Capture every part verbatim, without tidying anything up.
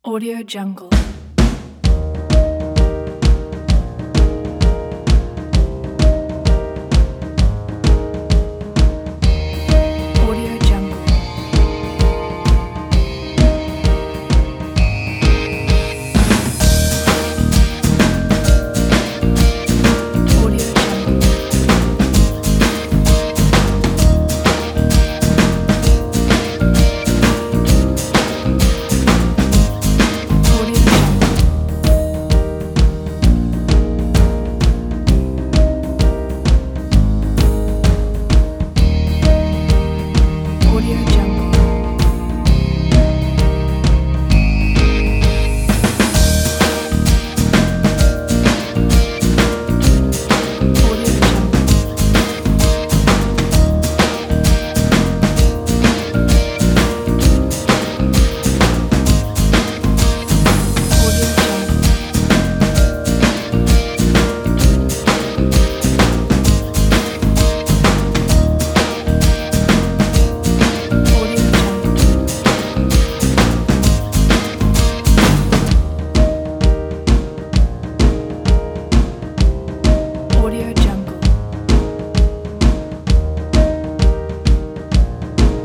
Audio Jungle. Audio Jungle. Audio Jungle. Audio Jungle. Audio Jungle. Audio Jungle. Audio Jungle. Audio Jungle.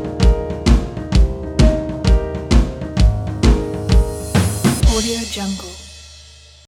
Audio Jungle.